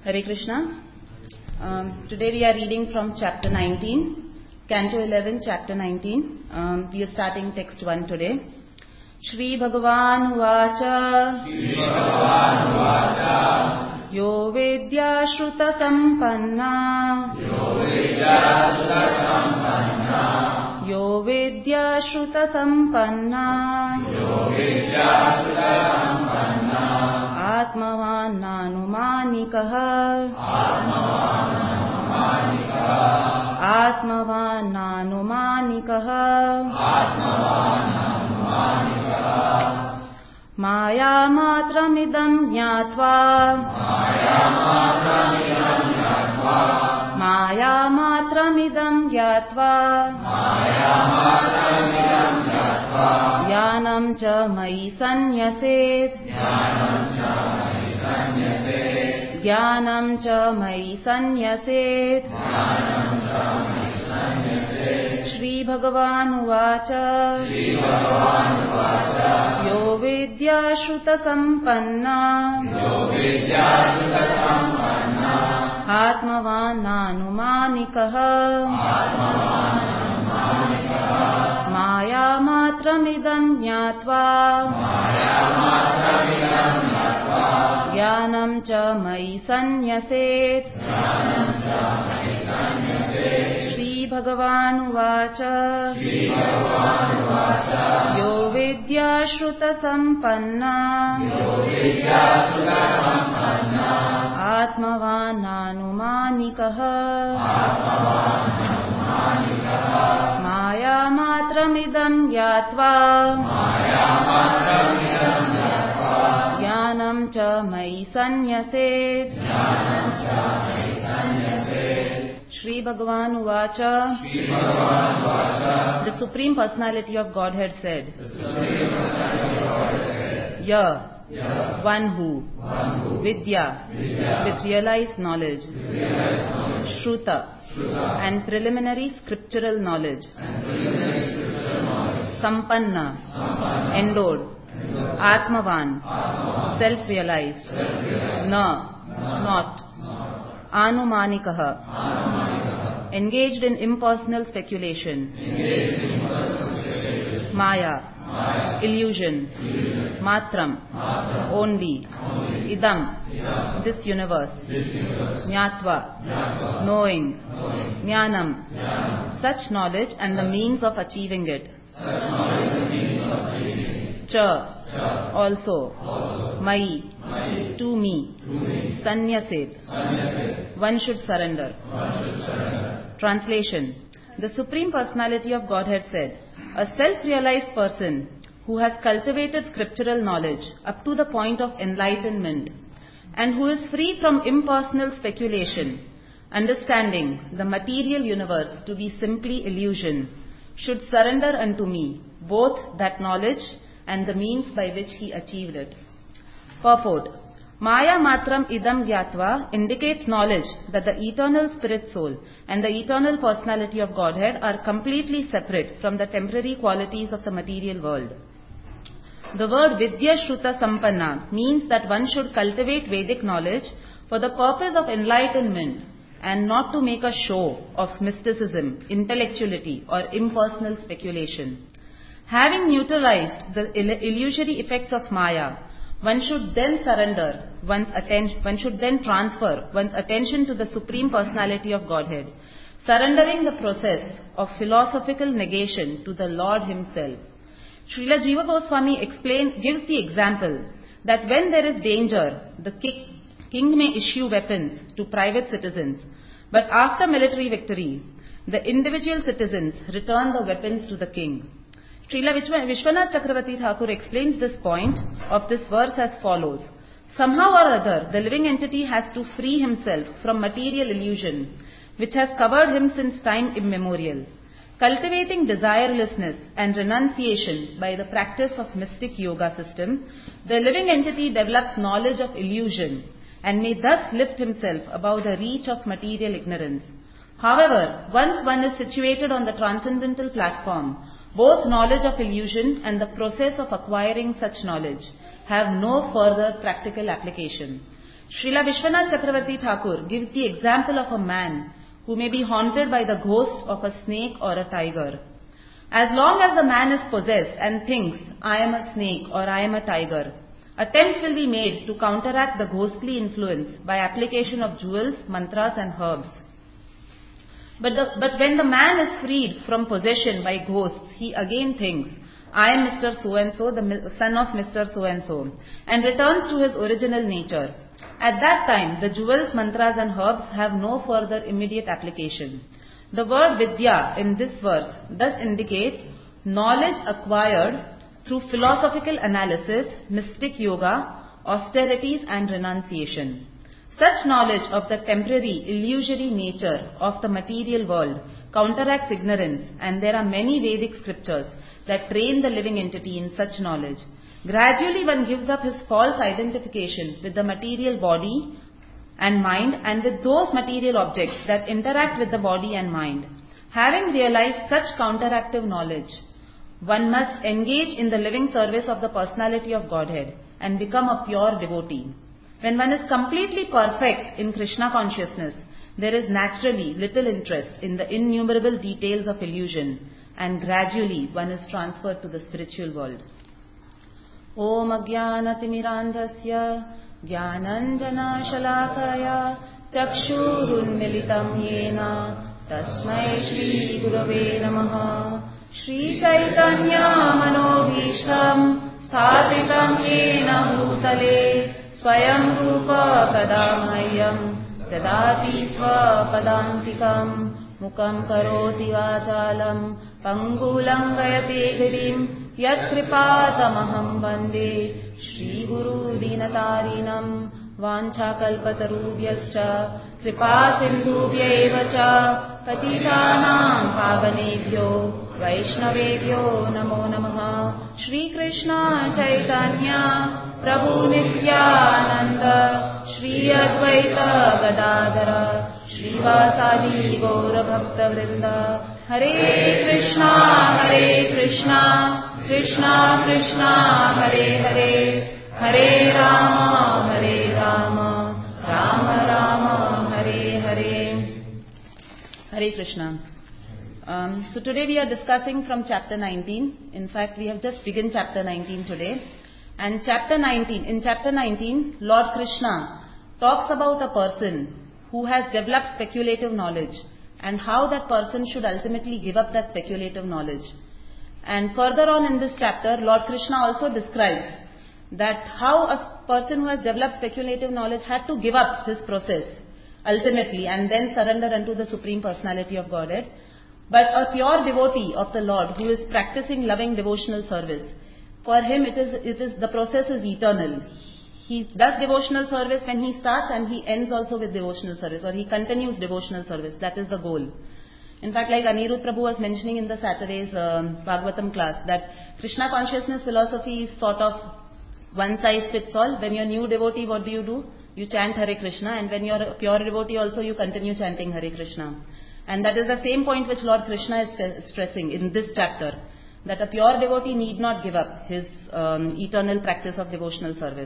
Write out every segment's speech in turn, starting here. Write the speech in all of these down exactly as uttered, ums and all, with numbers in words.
Hare Krishna. Um, today we are reading from chapter nineteen, Canto eleven, chapter nineteen. Um, we are starting text one today. Shri Bhagavan Vacha Shri Bhagavan Vacha Yo Vedya Shruta Sampanna Yo Vedya Shruta Sampanna Yo Vedya Shruta Sampanna Yo Vedya Shruta Sampanna Atmavan Nanumanikah Atmavan Nanumanikah Atmavan Nanumanikah Maya matramidam jnatva Maya matramidam jnatva Maya matramidam jnatva Maya matramidam jnatva Jnanam cha mayi sanyaset Jnanam cha mayi sanyaset Jnanam cha mayi sanyaset Jnanam cha mayi sanyaset Shri Bhagavan Vacha Shri Bhagavan Vacha Yo Vidya Shruta Sampanna Yo Vidya Shruta Sampanna Atmavan Nanumanikah Atmavan Nanumanikah Maya matramidam jnatva Maya matramidam jnatva Jnanam cha mayi sanyaset Jnanam cha mayi sanyaset Shri Bhagavan Vacha Shri Bhagavan Vacha Yo Vidya Shruta Sampanna Yo Vidya Shruta Sampanna Atmavan Nanumanikah Atmavan Nanumanikah Maya matramidam jnatva Maya matramidam jnatva Jnanam cha mayi sanyaset Jnanam cha mayi sanyaset Shri Bhagavan Vacha Shri Bhagavan Vacha The Supreme Personality of Godhead said The Supreme Personality of Godhead said Ya Yeah. One who, One who Vidya, Vidya with realized knowledge, with realized knowledge Shruta, Shruta and preliminary scriptural knowledge, and preliminary scriptural knowledge Sampanna, Sampanna endowed, endowed Atmavan, Atmavan self-realized, self-realized Na, Na not, not Anumanikah, Anumanikah engaged in impersonal speculation, engaged in impersonal speculation Maya, Maya illusion, illusion Matram, Matram only, only. Idam, Idam this universe, this universe. Jnatva, Jnatva knowing, knowing. Jnanam, Jnanam such knowledge and the means of achieving it, such knowledge and the means of achieving it. Cha, Cha also, also. Mayi, Mayi to me, to me. Sanyaset, Sanyaset one should surrender. One should surrender. Translation. The Supreme Personality of Godhead said, a self-realized person who has cultivated scriptural knowledge up to the point of enlightenment and who is free from impersonal speculation, understanding the material universe to be simply illusion, should surrender unto me both that knowledge and the means by which he achieved it. Purport. Maya matram idam jnatva indicates knowledge that the eternal spirit soul and the eternal personality of Godhead are completely separate from the temporary qualities of the material world. The word Vidya Shruta Sampanna means that one should cultivate Vedic knowledge for the purpose of enlightenment and not to make a show of mysticism, intellectuality or impersonal speculation. Having neutralized the illusory effects of Maya, one should then surrender one's attention, one should then transfer one's attention to the Supreme Personality of Godhead, surrendering the process of philosophical negation to the Lord Himself. Srila Jiva Goswami explain, gives the example that when there is danger, the king, king may issue weapons to private citizens, but after military victory, the individual citizens return the weapons to the king. Srila Vishwanath Chakravarti Thakur explains this point of this verse as follows. Somehow or other, the living entity has to free himself from material illusion, which has covered him since time immemorial. Cultivating desirelessness and renunciation by the practice of mystic yoga system, the living entity develops knowledge of illusion and may thus lift himself above the reach of material ignorance. However, once one is situated on the transcendental platform, both knowledge of illusion and the process of acquiring such knowledge have no further practical application. Srila Vishwanath Chakravarti Thakur gives the example of a man who may be haunted by the ghost of a snake or a tiger. As long as the man is possessed and thinks, I am a snake or I am a tiger, attempts will be made to counteract the ghostly influence by application of jewels, mantras and herbs. But, the, but when the man is freed from possession by ghosts, he again thinks, I am Mister So-and-so, the son of Mister So-and-so, and returns to his original nature. At that time, the jewels, mantras and herbs have no further immediate application. The word Vidya in this verse thus indicates knowledge acquired through philosophical analysis, mystic yoga, austerities and renunciation. Such knowledge of the temporary, illusory nature of the material world counteracts ignorance, and there are many Vedic scriptures that train the living entity in such knowledge. Gradually one gives up his false identification with the material body and mind and with those material objects that interact with the body and mind. Having realized such counteractive knowledge, one must engage in the living service of the personality of Godhead and become a pure devotee. When one is completely perfect in Krishna consciousness, there is naturally little interest in the innumerable details of illusion, and gradually one is transferred to the spiritual world. Om Ajnanatimirandhasya Jnananjana Shalakaya Chakshurunmilitam Yena Tasmai Shri Gurave Namaha. Shri Chaitanya Manobhishtam Sthasitam Yena Bhutale Swayam Rupa Kadamahyam Dadati Swapadantikam Mukam Karoti Vachalam Pangulam Gayate Girim Yat Kripatamaham Vande Shri Guru Dinatarinam Vancha Kalpatarubhyascha Kripa Sindhubhya Evacha Patitanam Pavanebhyo Vaishnavebhyo Namo Namaha. Shri Krishna Chaitanya Prabhu Nityananda Shri Advaita Gadadhara Srivasadi Gaura Bhakta Vrinda. Hare Krishna Hare Krishna Krishna Krishna Hare Hare Hare Rama Hare Rama Rama Rama Hare Hare. Hare Krishna. Um, so today we are discussing from chapter nineteen. In fact, we have just begun chapter nineteen today. And chapter nineteen, in chapter nineteen, Lord Krishna talks about a person who has developed speculative knowledge and how that person should ultimately give up that speculative knowledge. And further on in this chapter, Lord Krishna also describes that how a person who has developed speculative knowledge had to give up his process ultimately and then surrender unto the Supreme Personality of Godhead. But a pure devotee of the Lord who is practicing loving devotional service, for him it is, it is the process is eternal. He does devotional service when he starts and he ends also with devotional service, or he continues devotional service. That is the goal. In fact, like Anirudh Prabhu was mentioning in the Saturday's um, Bhagavatam class, that Krishna consciousness philosophy is sort of one size fits all. When you're a new devotee, what do you do? You chant Hare Krishna, and when you're a pure devotee also, you continue chanting Hare Krishna. And that is the same point which Lord Krishna is st- stressing in this chapter, that a pure devotee need not give up his um, eternal practice of devotional service.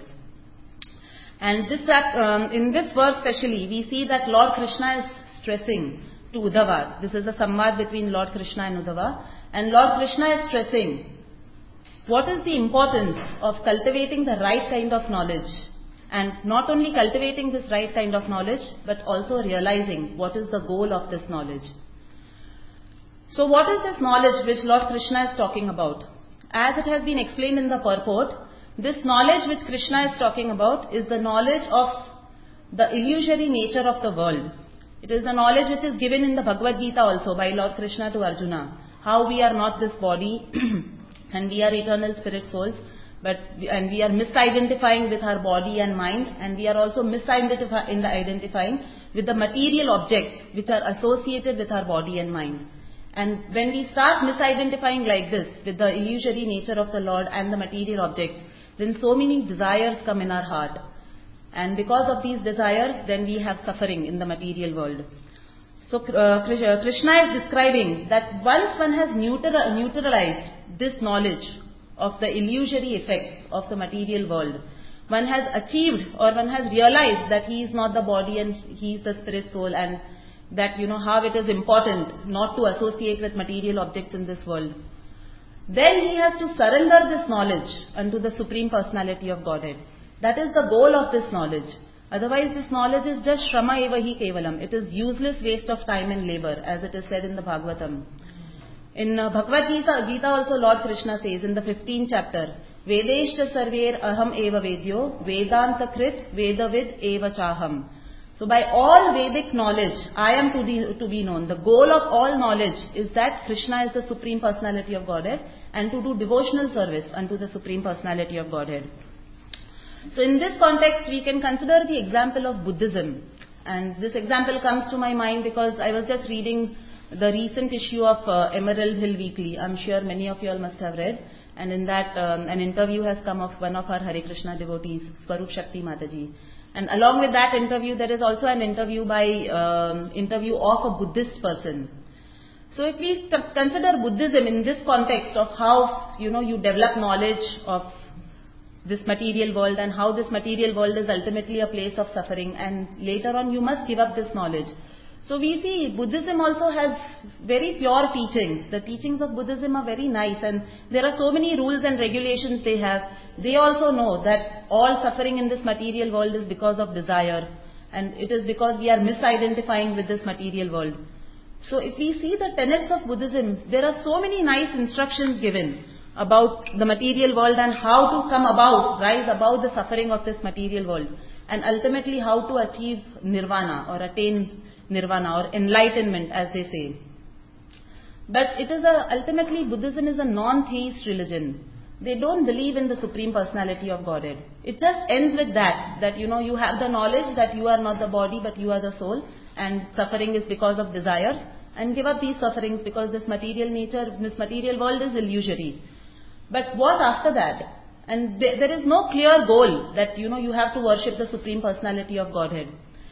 And this um, in this verse especially, we see that Lord Krishna is stressing to Uddhava. This is a samvad between Lord Krishna and Uddhava. And Lord Krishna is stressing what is the importance of cultivating the right kind of knowledge. And not only cultivating this right kind of knowledge, but also realizing what is the goal of this knowledge. So what is this knowledge which Lord Krishna is talking about? As it has been explained in the purport, this knowledge which Krishna is talking about is the knowledge of the illusory nature of the world. It is the knowledge which is given in the Bhagavad Gita also by Lord Krishna to Arjuna. How we are not this body and we are eternal spirit souls, but we, and we are misidentifying with our body and mind, and we are also misidentifying with the material objects which are associated with our body and mind. And when we start misidentifying like this with the illusory nature of the Lord and the material objects, then so many desires come in our heart. And because of these desires, then we have suffering in the material world. So uh, Krishna is describing that once one has neutra- neutralized this knowledge of the illusory effects of the material world, one has achieved or one has realized that he is not the body and he is the spirit soul, and that, you know, how it is important not to associate with material objects in this world. Then he has to surrender this knowledge unto the Supreme Personality of Godhead. That is the goal of this knowledge. Otherwise this knowledge is just shrama eva hi kevalam. It is useless waste of time and labor, as it is said in the Bhagavatam. In uh, Bhagavad Gita, Gita also Lord Krishna says in the fifteenth chapter, Vedeshta sarver aham eva vedyo, Vedanta krit vedavid eva chaham. So by all Vedic knowledge, I am to, the, to be known. The goal of all knowledge is that Krishna is the Supreme Personality of Godhead, and to do devotional service unto the Supreme Personality of Godhead. So in this context, we can consider the example of Buddhism. And this example comes to my mind because I was just reading the recent issue of uh, Emerald Hill Weekly. I'm sure many of you all must have read. And in that, um, an interview has come of one of our Hare Krishna devotees, Swarup Shakti Mataji. And along with that interview, there is also an interview by um, interview of a Buddhist person. So if we consider Buddhism in this context of how, you know, you develop knowledge of this material world and how this material world is ultimately a place of suffering, and later on you must give up this knowledge. So we see Buddhism also has very pure teachings. The teachings of Buddhism are very nice, and there are so many rules and regulations they have. They also know that all suffering in this material world is because of desire, and it is because we are misidentifying with this material world. So if we see the tenets of Buddhism, there are so many nice instructions given about the material world and how to come about, rise above the suffering of this material world, and ultimately how to achieve nirvana or attain nirvana or enlightenment, as they say. But it is a, ultimately Buddhism is a non-theist religion. They don't believe in the Supreme Personality of Godhead. It just ends with that, that you know, you have the knowledge that you are not the body but you are the soul, and suffering is because of desires, and give up these sufferings because this material nature, this material world is illusory. But what after that? And th- there is no clear goal that, you know, you have to worship the Supreme Personality of Godhead.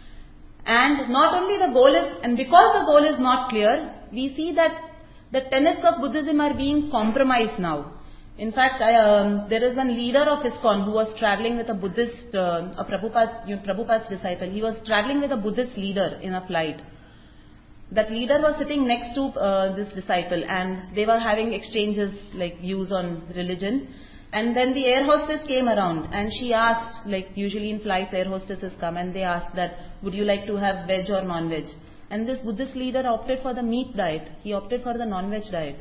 And not only the goal is, and because the goal is not clear, we see that the tenets of Buddhism are being compromised now. In fact, I, um, there is one leader of ISKCON who was traveling with a Buddhist, uh, a Prabhupada, you know, Prabhupada's disciple. He was traveling with a Buddhist leader in a flight. That leader was sitting next to uh, this disciple, and they were having exchanges like views on religion. And then the air hostess came around and she asked, like usually in flights air hostesses come and they ask that, would you like to have veg or non-veg? And this Buddhist leader opted for the meat diet. He opted for the non-veg diet.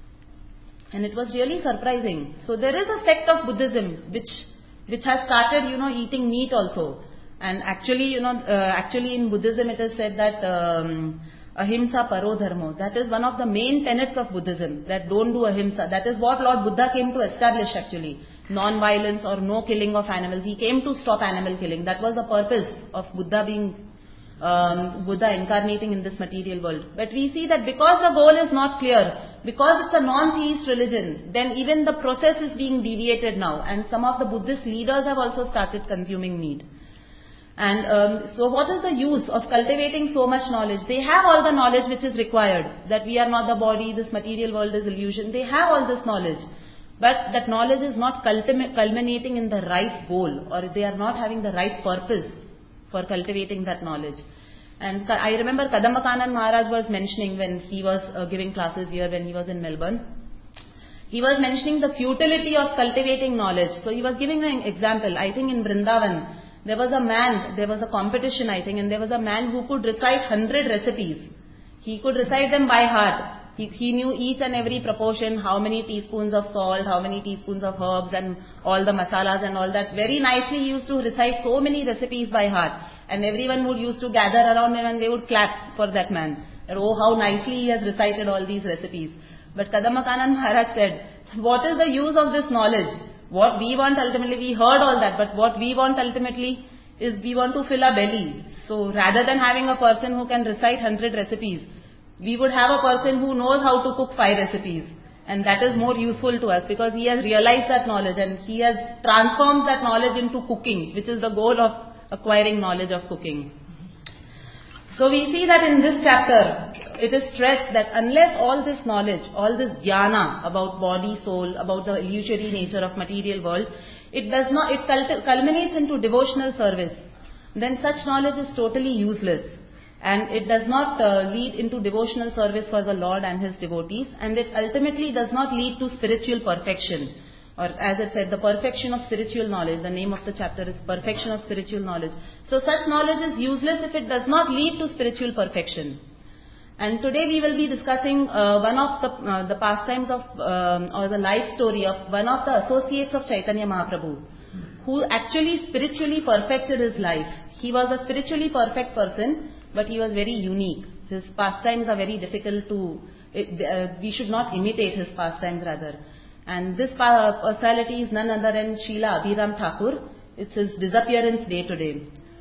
And it was really surprising. So there is a sect of Buddhism which which has started, you know, eating meat also. And actually, you know, uh, actually in Buddhism it is said that um, ahimsa paro dharmo. That is one of the main tenets of Buddhism, that don't do ahimsa. That is what Lord Buddha came to establish actually. Non-violence or no killing of animals. He came to stop animal killing. That was the purpose of Buddha being, um, Buddha incarnating in this material world. But we see that because the goal is not clear, because it's a non-theist religion, then even the process is being deviated now. And some of the Buddhist leaders have also started consuming meat. And um, so what is the use of cultivating so much knowledge? They have all the knowledge which is required, that we are not the body, this material world is illusion. They have all this knowledge. But that knowledge is not culminating in the right goal, or they are not having the right purpose for cultivating that knowledge. And I remember Kadambakanand Maharaj was mentioning when he was uh, giving classes here when he was in Melbourne. He was mentioning the futility of cultivating knowledge. So he was giving an example. I think in Vrindavan, there was a man, there was a competition I think, and there was a man who could recite hundred recipes. He could recite them by heart. He, he knew each and every proportion, how many teaspoons of salt, how many teaspoons of herbs and all the masalas and all that. Very nicely he used to recite so many recipes by heart. And everyone would used to gather around him and they would clap for that man. That, oh, how nicely he has recited all these recipes. But Kadambakanand Maharaj said, what is the use of this knowledge? What we want ultimately, we heard all that, but what we want ultimately is we want to fill our belly. So rather than having a person who can recite hundred recipes, we would have a person who knows how to cook five recipes. And that is more useful to us because he has realized that knowledge and he has transformed that knowledge into cooking, which is the goal of acquiring knowledge of cooking. So we see that in this chapter, it is stressed that unless all this knowledge, all this jnana about body, soul, about the illusory nature of material world, it does not, it culminates into devotional service, then such knowledge is totally useless. And it does not uh, lead into devotional service for the Lord and His devotees, and it ultimately does not lead to spiritual perfection. Or as it said, the perfection of spiritual knowledge. The name of the chapter is Perfection of Spiritual Knowledge. So such knowledge is useless if it does not lead to spiritual perfection. And today we will be discussing uh, one of the, uh, the pastimes of, um, or the life story of one of the associates of Chaitanya Mahaprabhu, who actually spiritually perfected his life. He was a spiritually perfect person, but he was very unique. His pastimes are very difficult to, it, uh, we should not imitate his pastimes rather. And this personality is none other than Srila Abhiram Thakur. It's his disappearance day today.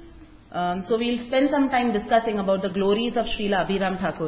Um, so we'll spend some time discussing about the glories of Srila Abhiram Thakur.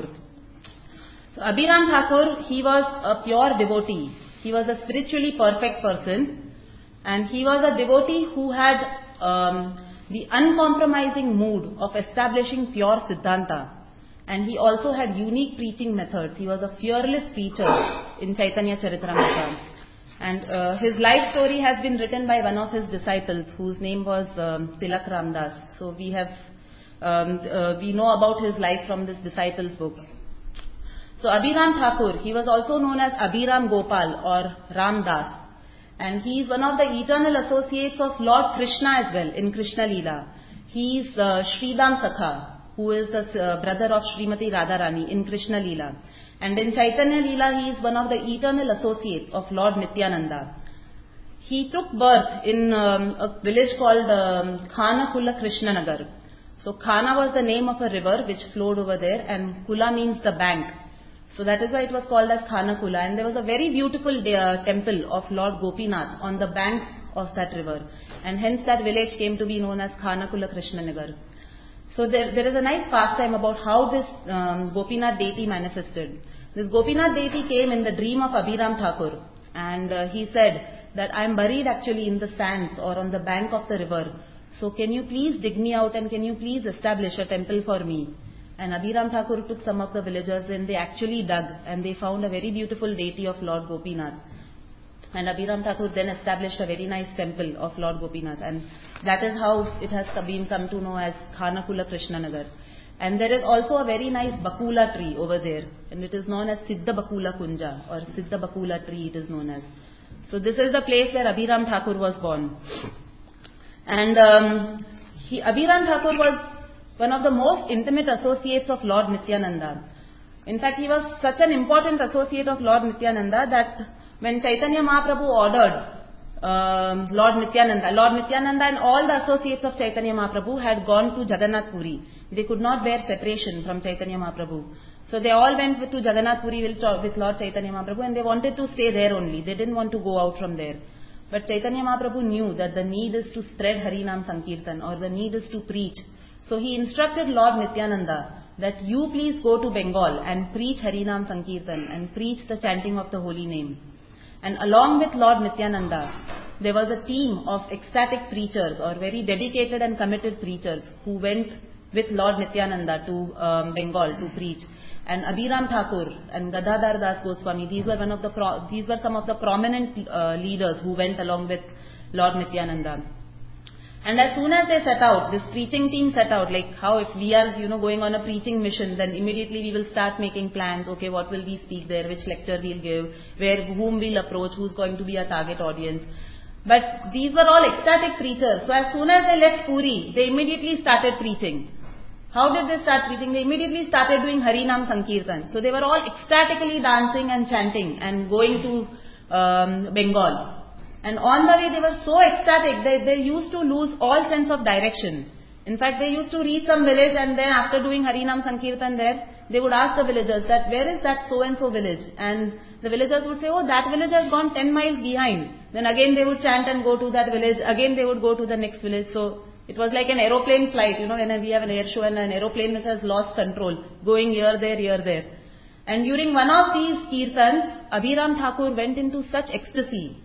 So Abhiram Thakur, he was a pure devotee. He was a spiritually perfect person. And he was a devotee who had um, the uncompromising mood of establishing pure Siddhanta. And he also had unique preaching methods. He was a fearless preacher in Chaitanya Charitamrita. And uh, his life story has been written by one of his disciples, whose name was um, Tilak Ramdas. So we have, um, uh, we know about his life from this disciple's book. So Abhiram Thakur, he was also known as Abhiram Gopal or Ramdas. And he is one of the eternal associates of Lord Krishna as well in Krishna Leela. He is uh, Sridam Sakha, who is the uh, brother of Srimati Radharani in Krishna Leela. And in Chaitanya Leela, he is one of the eternal associates of Lord Nityananda. He took birth in um, a village called um, Khana Kula Krishnanagar. So Khana was the name of a river which flowed over there, and Kula means the bank. So that is why it was called as Khana Kula. And there was a very beautiful uh, temple of Lord Gopinath on the banks of that river. And hence that village came to be known as Khana Kula Krishnanagar. So there, there is a nice pastime about how this um, Gopinath deity manifested. This Gopinath deity came in the dream of Abhiram Thakur, and uh, he said that I am buried actually in the sands or on the bank of the river. So can you please dig me out and can you please establish a temple for me? And Abhiram Thakur took some of the villagers and they actually dug and they found a very beautiful deity of Lord Gopinath. And Abhiram Thakur then established a very nice temple of Lord Gopinath, and that is how it has been come to know as Khana Kula Krishnanagar. And there is also a very nice Bakula tree over there, and it is known as Siddha Bakula Kunja or Siddha Bakula tree it is known as. So this is the place where Abhiram Thakur was born. And um, he, Abhiram Thakur was one of the most intimate associates of Lord Nityananda. In fact, he was such an important associate of Lord Nityananda that when Chaitanya Mahaprabhu ordered um, Lord Nityananda, Lord Nityananda and all the associates of Chaitanya Mahaprabhu had gone to Jagannath Puri. They could not bear separation from Chaitanya Mahaprabhu. So they all went to Jagannath Puri with, with Lord Chaitanya Mahaprabhu, and they wanted to stay there only. They didn't want to go out from there. But Chaitanya Mahaprabhu knew that the need is to spread Harinam Sankirtan, or the need is to preach. So he instructed Lord Nityananda that you please go to Bengal and preach Harinam Sankirtan and preach the chanting of the holy name. And along with Lord Nityananda, there was a team of ecstatic preachers or very dedicated and committed preachers who went with Lord Nityananda to um, Bengal to preach. And Abhiram Thakur and Gadadhar Das Goswami, these were one of the pro- these were some of the prominent uh, leaders who went along with Lord Nityananda. And as soon as they set out, this preaching team set out, like how if we are, you know, going on a preaching mission, then immediately we will start making plans. Okay, what will we speak there? Which lecture we'll give? Where, whom we'll approach? Who's going to be our target audience? But these were all ecstatic preachers. So as soon as they left Puri, they immediately started preaching. How did they start preaching? They immediately started doing Harinam Sankirtan. So they were all ecstatically dancing and chanting and going to um, Bengal. And on the way they were so ecstatic that they used to lose all sense of direction. In fact, they used to reach some village and then after doing Harinam Sankirtan there, they would ask the villagers that where is that so and so village? And the villagers would say, oh, that village has gone ten miles behind. Then again they would chant and go to that village. Again they would go to the next village. So it was like an aeroplane flight, you know, when we have an air show and an aeroplane which has lost control, going here, there, here, there. And during one of these kirtans, Abhiram Thakur went into such ecstasy.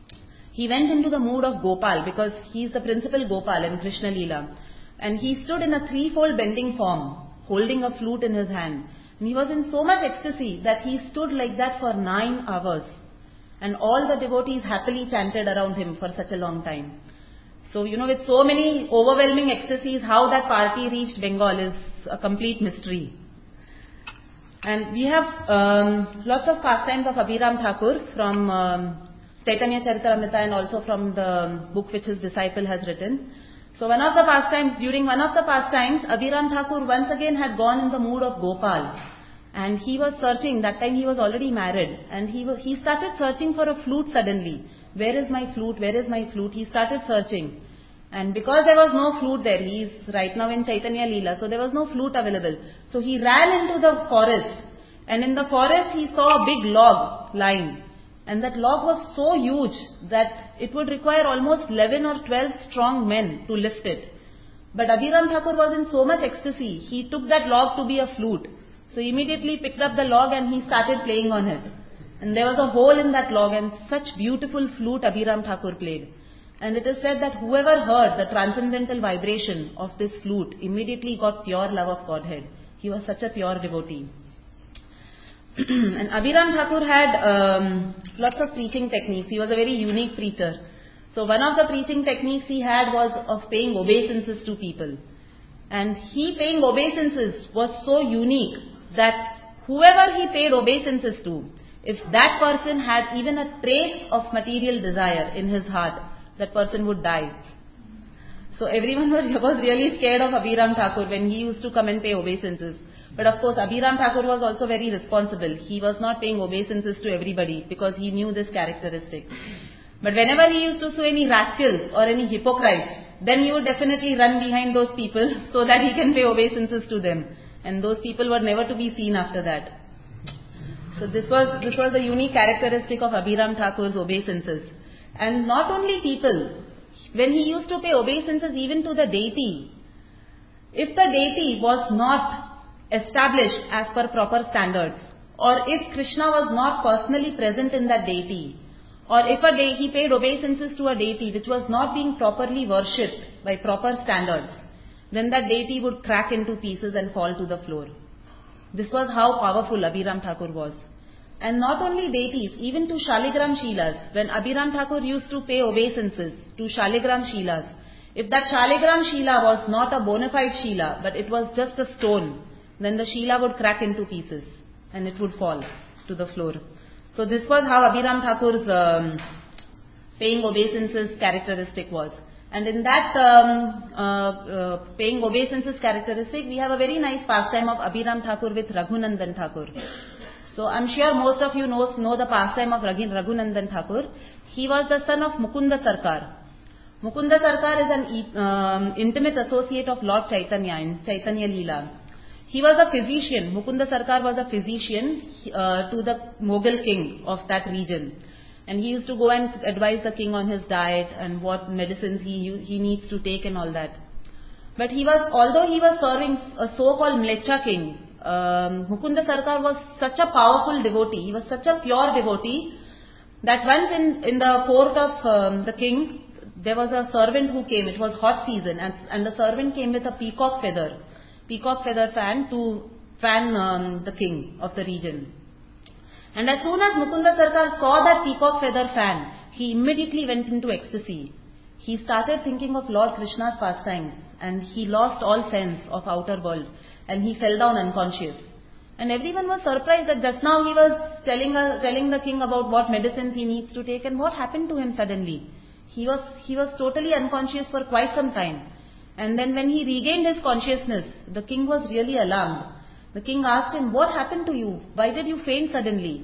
He went into the mood of Gopal because he is the principal Gopal in Krishna Leela. And he stood in a threefold bending form, holding a flute in his hand. And he was in so much ecstasy that he stood like that for nine hours. And all the devotees happily chanted around him for such a long time. So, you know, with so many overwhelming ecstasies, how that party reached Bengal is a complete mystery. And we have um, lots of pastimes of Abhiram Thakur from um, Chaitanya Charitamrita and also from the book which his disciple has written. So one of the pastimes, during one of the pastimes, Abhiram Thakur once again had gone in the mood of Gopal. And he was searching, that time he was already married. And he was, he started searching for a flute suddenly. Where is my flute? Where is my flute? He started searching. And because there was no flute there, he is right now in Chaitanya Leela, so there was no flute available. So he ran into the forest. And in the forest he saw a big log lying. And that log was so huge that it would require almost eleven or twelve strong men to lift it. But Abhiram Thakur was in so much ecstasy, he took that log to be a flute. So he immediately picked up the log and he started playing on it. And there was a hole in that log and such beautiful flute Abhiram Thakur played. And it is said that whoever heard the transcendental vibration of this flute immediately got pure love of Godhead. He was such a pure devotee. And Abhiram Thakur had um, lots of preaching techniques. He was a very unique preacher. So one of the preaching techniques he had was of paying obeisances to people. And he paying obeisances was so unique that whoever he paid obeisances to, if that person had even a trace of material desire in his heart, that person would die. So everyone was, was really scared of Abhiram Thakur when he used to come and pay obeisances. But of course, Abhiram Thakur was also very responsible. He was not paying obeisances to everybody because he knew this characteristic. But whenever he used to see any rascals or any hypocrites, then he would definitely run behind those people so that he can pay obeisances to them. And those people were never to be seen after that. So this was, this was the unique characteristic of Abhiram Thakur's obeisances. And not only people, when he used to pay obeisances even to the deity, if the deity was not established as per proper standards, or if Krishna was not personally present in that deity, or if a de- he paid obeisances to a deity which was not being properly worshipped by proper standards, then that deity would crack into pieces and fall to the floor. This was how powerful Abhiram Thakur was. And not only deities, even to Shaligram Shilas, when Abhiram Thakur used to pay obeisances to Shaligram Shilas, if that Shaligram Shila was not a bona fide Shila, but it was just a stone, then the Shila would crack into pieces and it would fall to the floor. So this was how Abhiram Thakur's um, paying obeisances characteristic was. And in that um, uh, uh, paying obeisances characteristic, we have a very nice pastime of Abhiram Thakur with Raghunandan Thakur. So I'm sure most of you know, know the pastime of Raghunandan Thakur. He was the son of Mukunda Sarkar. Mukunda Sarkar is an um, intimate associate of Lord Chaitanya in Chaitanya Leela. He was a physician. Mukunda Sarkar was a physician uh, to the Mughal king of that region. And he used to go and advise the king on his diet and what medicines he, he needs to take and all that. But he was, although he was serving a so-called Mleccha king, um, Mukunda Sarkar was such a powerful devotee. He was such a pure devotee that once in, in the court of um, the king, there was a servant who came. It was hot season and, and the servant came with a peacock feather. Peacock feather fan to fan um, the king of the region. And as soon as Mukunda Sarkar saw that peacock feather fan, he immediately went into ecstasy. He started thinking of Lord Krishna's pastimes and he lost all sense of outer world and he fell down unconscious. And everyone was surprised that just now he was telling, uh, telling the king about what medicines he needs to take and what happened to him suddenly. He was, he was totally unconscious for quite some time. And then when he regained his consciousness, the king was really alarmed. The king asked him, what happened to you? Why did you faint suddenly?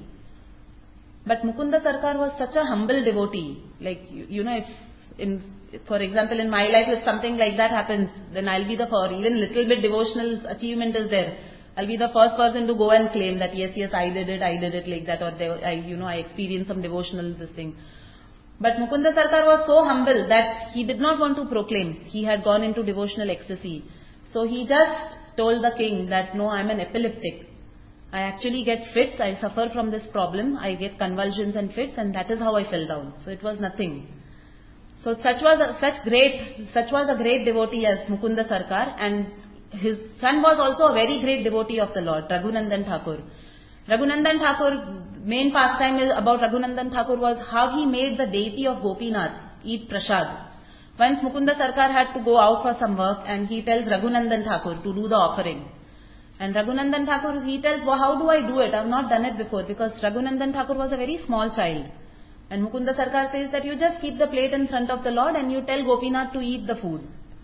But Mukunda Sarkar was such a humble devotee. Like, you, you know, if, in, for example, in my life, if something like that happens, then I'll be the first, even little bit devotional achievement is there. I'll be the first person to go and claim that, yes, yes, I did it, I did it like that, or they, I, you know, I experienced some devotional this thing. But Mukunda Sarkar was so humble that he did not want to proclaim. He had gone into devotional ecstasy. So he just told the king that, no, I'm an epileptic. I actually get fits, I suffer from this problem, I get convulsions and fits, and that is how I fell down. So it was nothing. So such was a, such great, such was a great devotee as Mukunda Sarkar, and his son was also a very great devotee of the Lord, Raghunandan Thakur. Raghunandan Thakur, main pastime is about Raghunandan Thakur was how he made the deity of Gopinath eat prasad. Once Mukunda Sarkar had to go out for some work and he tells Raghunandan Thakur to do the offering. And Raghunandan Thakur, he tells, well, how do I do it? I have not done it before, because Raghunandan Thakur was a very small child. And Mukunda Sarkar says that you just keep the plate in front of the Lord and you tell Gopinath to eat the food.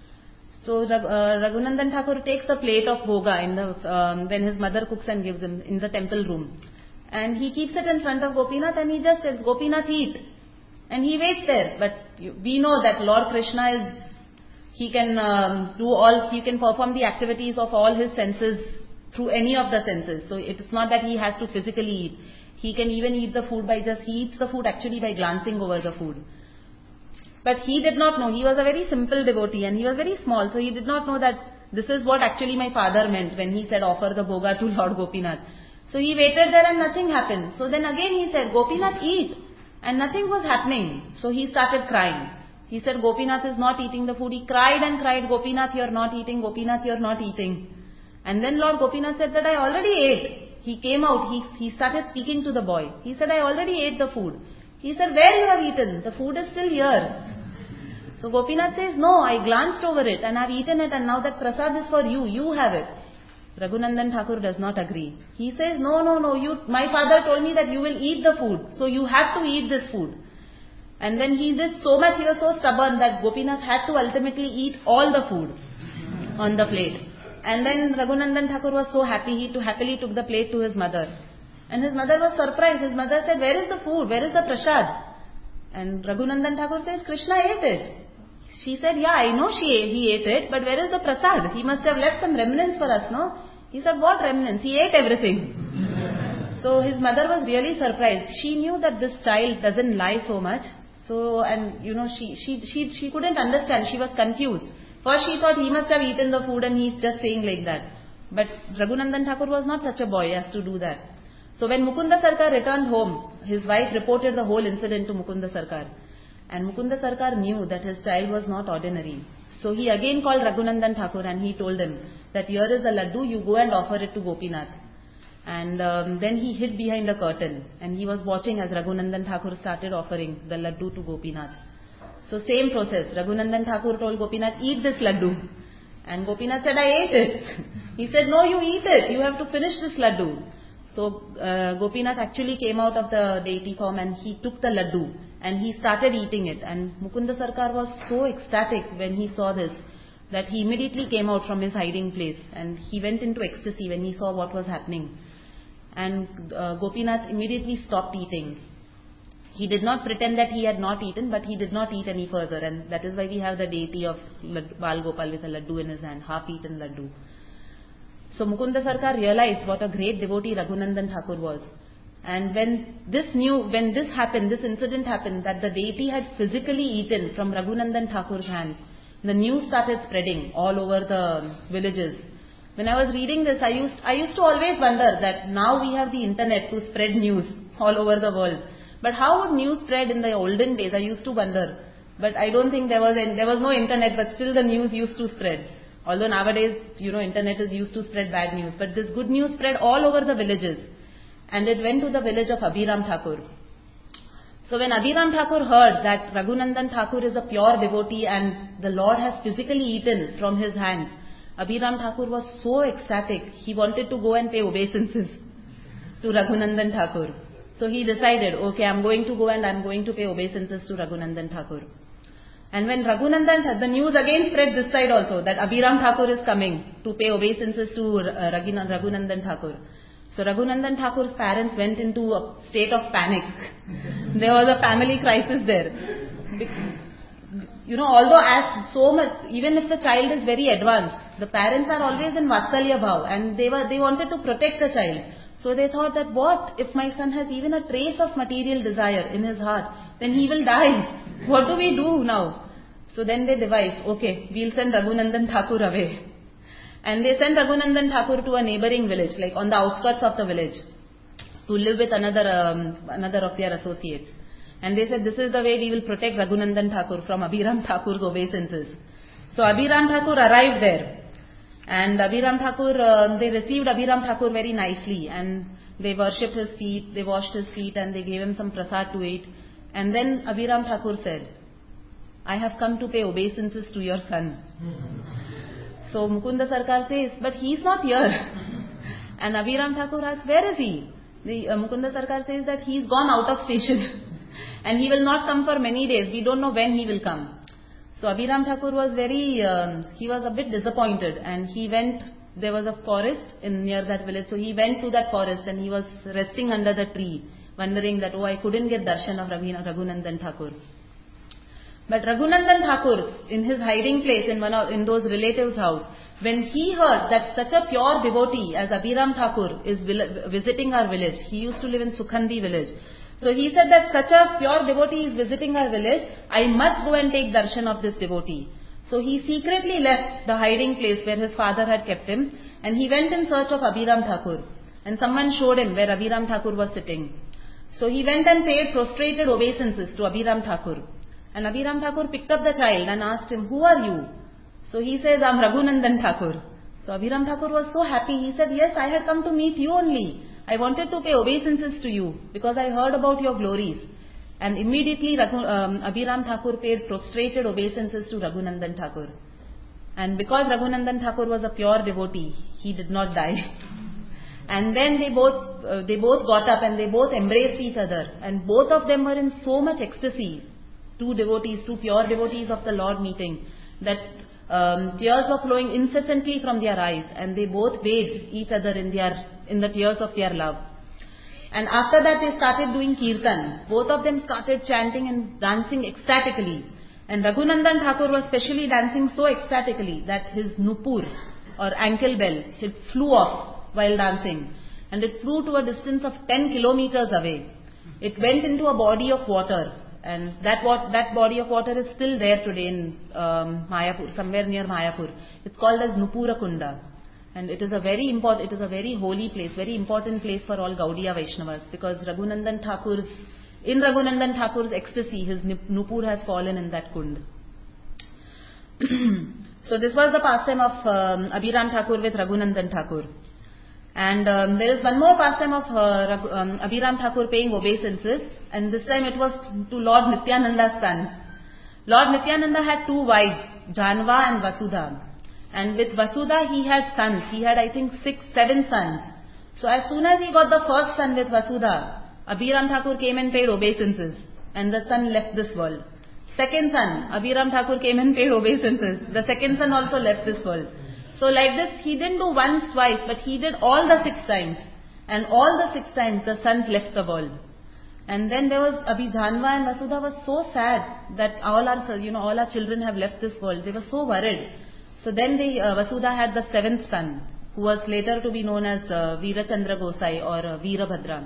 So uh, Raghunandan Thakur takes the plate of bhoga in the, um, when his mother cooks and gives him in the temple room. And he keeps it in front of Gopinath and he just tells, Gopinath, eat. And he waits there. But we know that Lord Krishna is, he can um, do all, he can perform the activities of all his senses through any of the senses. So it's not that he has to physically eat. He can even eat the food by just, he eats the food actually by glancing over the food. But he did not know. He was a very simple devotee and he was very small. So he did not know that this is what actually my father meant when he said offer the bhoga to Lord Gopinath. So he waited there and nothing happened. So then again he said, Gopinath, eat. And nothing was happening. So he started crying. He said, Gopinath is not eating the food. He cried and cried, Gopinath, you're not eating. Gopinath, you're not eating. And then Lord Gopinath said that I already ate. He came out. He, he started speaking to the boy. He said, I already ate the food. He said, where you have eaten? The food is still here. So Gopinath says, no, I glanced over it and I've eaten it and now that prasad is for you. You have it. Raghunandan Thakur does not agree. He says, no, no, no, you, my father told me that you will eat the food. So you have to eat this food. And then he did so much, he was so stubborn that Gopinath had to ultimately eat all the food on the plate. And then Raghunandan Thakur was so happy, he too happily took the plate to his mother. And his mother was surprised. His mother said, where is the food? Where is the prasad? And Raghunandan Thakur says, Krishna ate it. She said, yeah, I know she ate, he ate it, but where is the prasad? He must have left some remnants for us, no? He said, what remnants? He ate everything. So his mother was really surprised. She knew that this child doesn't lie so much. So, and you know, she, she, she, she couldn't understand. She was confused. First she thought he must have eaten the food and he's just saying like that. But Raghunandan Thakur was not such a boy as to do that. So when Mukunda Sarkar returned home, his wife reported the whole incident to Mukunda Sarkar. And Mukunda Sarkar knew that his child was not ordinary. So he again called Raghunandan Thakur and he told him that here is the laddu, you go and offer it to Gopinath. And um, then he hid behind a curtain and he was watching as Raghunandan Thakur started offering the laddu to Gopinath. So same process. Raghunandan Thakur told Gopinath, eat this laddu. And Gopinath said, I ate it. He said, no, you eat it. You have to finish this laddu. So uh, Gopinath actually came out of the deity form and he took the laddu and he started eating it. And Mukunda Sarkar was so ecstatic when he saw this that he immediately came out from his hiding place and he went into ecstasy when he saw what was happening. And uh, Gopinath immediately stopped eating. He did not pretend that he had not eaten, but he did not eat any further, and that is why we have the deity of Bal Gopal with a laddu in his hand, half-eaten laddu. So Mukunda Sarkar realized what a great devotee Raghunandan Thakur was. And when this new, when this happened, this incident happened, that the deity had physically eaten from Raghunandan Thakur's hands, the news started spreading all over the villages. When I was reading this, I used, I used to always wonder that now we have the internet to spread news all over the world. But how would news spread in the olden days? I used to wonder. But I don't think there was any, there was no internet, but still the news used to spread. Although nowadays, you know, internet is used to spread bad news. But this good news spread all over the villages. And it went to the village of Abhiram Thakur. So when Abhiram Thakur heard that Raghunandan Thakur is a pure devotee and the Lord has physically eaten from his hands, Abhiram Thakur was so ecstatic, he wanted to go and pay obeisances to Raghunandan Thakur. So he decided, okay, I'm going to go and I'm going to pay obeisances to Raghunandan Thakur. And when Raghunandan, the news again spread this side also, that Abhiram Thakur is coming to pay obeisances to uh, Raghunandan Thakur. So Raghunandan Thakur's parents went into a state of panic. There was a family crisis there. You know, although as so much, even if the child is very advanced, the parents are always in Vatsalya Bhav and they were, they wanted to protect the child. So they thought that what if my son has even a trace of material desire in his heart, then he will die. What do we do now? So then they devised, okay, we'll send Raghunandan Thakur away. And they sent Raghunandan Thakur to a neighboring village, like on the outskirts of the village, to live with another um, another of their associates. And they said, this is the way we will protect Raghunandan Thakur from Abhiram Thakur's obeisances. So Abhiram Thakur arrived there. And Abhiram Thakur, uh, they received Abhiram Thakur very nicely, and they worshipped his feet, they washed his feet, and they gave him some prasad to eat. And then Abhiram Thakur said, I have come to pay obeisances to your son. So Mukunda Sarkar says, but he is not here. And Abhiram Thakur asks, where is he? The, uh, Mukunda Sarkar says that he is gone out of station. And he will not come for many days. We don't know when he will come. So Abhiram Thakur was very, um, he was a bit disappointed, and he went, there was a forest in near that village, so he went to that forest and he was resting under the tree, wondering that, oh, I couldn't get darshan of Raghunandan Thakur. But Raghunandan Thakur, in his hiding place in one of, in those relatives' house, when he heard that such a pure devotee as Abhiram Thakur is visiting our village, he used to live in Sukhandi village. So he said that such a pure devotee is visiting our village, I must go and take darshan of this devotee. So he secretly left the hiding place where his father had kept him, and he went in search of Abhiram Thakur. And someone showed him where Abhiram Thakur was sitting. So he went and paid prostrated obeisances to Abhiram Thakur. And Abhiram Thakur picked up the child and asked him, who are you? So he says, I am Raghunandan Thakur. So Abhiram Thakur was so happy. He said, yes, I had come to meet you only. I wanted to pay obeisances to you because I heard about your glories. And immediately Raghu, um, Abhiram Thakur paid prostrated obeisances to Raghunandan Thakur. And because Raghunandan Thakur was a pure devotee, he did not die. And then they both uh, they both got up and they both embraced each other. And both of them were in so much ecstasy, two devotees, two pure devotees of the Lord meeting, that um, tears were flowing incessantly from their eyes, and they both bathed each other in their in the tears of their love. And after that they started doing kirtan. Both of them started chanting and dancing ecstatically. And Raghunandan Thakur was specially dancing so ecstatically that his nupur or ankle bell, it flew off while dancing. And it flew to a distance of ten kilometers away. It went into a body of water. And that that body of water is still there today in um, Mayapur, somewhere near Mayapur. It's called as Nupura Kunda. And it is a very important, it is a very holy place, very important place for all Gaudiya Vaishnavas, because Raghunandan Thakur's, in Raghunandan Thakur's ecstasy, his Nupur has fallen in that kund. So this was the pastime of um, Abhiram Thakur with Raghunandan Thakur. And um, there is one more pastime of uh, um, Abhiram Thakur paying obeisances, and this time it was to Lord Nityananda's sons. Lord Nityananda had two wives, Janva and Vasudha. And with Vasudha he had sons. He had, I think, six, seven sons. So as soon as he got the first son with Vasudha, Abhiram Thakur came and paid obeisances, and the son left this world. Second son, Abhiram Thakur came and paid obeisances. The second son also left this world. So like this, he didn't do once, twice, but he did all the six times. And all the six times the sons left the world. And then there was Abhi Janva and Vasudha was so sad that all our, you know, all our children have left this world. They were so worried. So then the uh, Vasudha had the seventh son, who was later to be known as uh, Veerachandra Gosai or uh, Veerabhadra.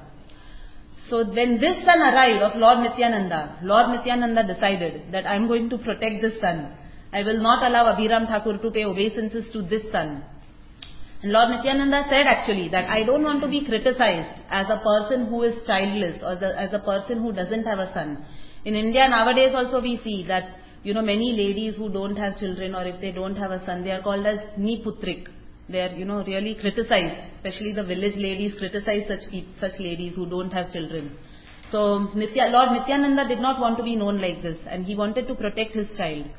So when this son arrived of Lord Nityananda, Lord Nityananda decided that I am going to protect this son. I will not allow Abhiram Thakur to pay obeisances to this son. And Lord Nityananda said actually that I don't want to be criticized as a person who is childless or the, as a person who doesn't have a son. In India nowadays also we see that, you know, many ladies who don't have children, or if they don't have a son, they are called as Niputrik. They are, you know, really criticized. Especially the village ladies criticize such such ladies who don't have children. So Nitya, Lord Nityananda did not want to be known like this, and he wanted to protect his child.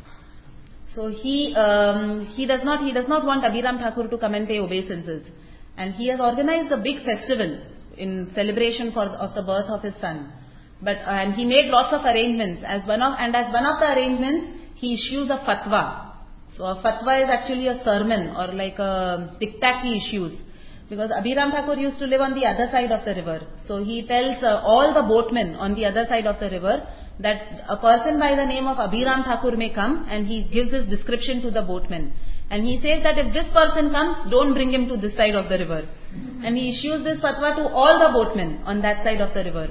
So he um, he does not he does not want Abhiram Thakur to come and pay obeisances, and he has organized a big festival in celebration for of the birth of his son. But uh, and he made lots of arrangements. As one of and as one of the arrangements, he issues a fatwa. So a fatwa is actually a sermon or like a diktat he issues, because Abhiram Thakur used to live on the other side of the river. So he tells uh, all the boatmen on the other side of the river that a person by the name of Abhiram Thakur may come, and he gives his description to the boatmen. And he says that if this person comes, don't bring him to this side of the river. And he issues this fatwa to all the boatmen on that side of the river.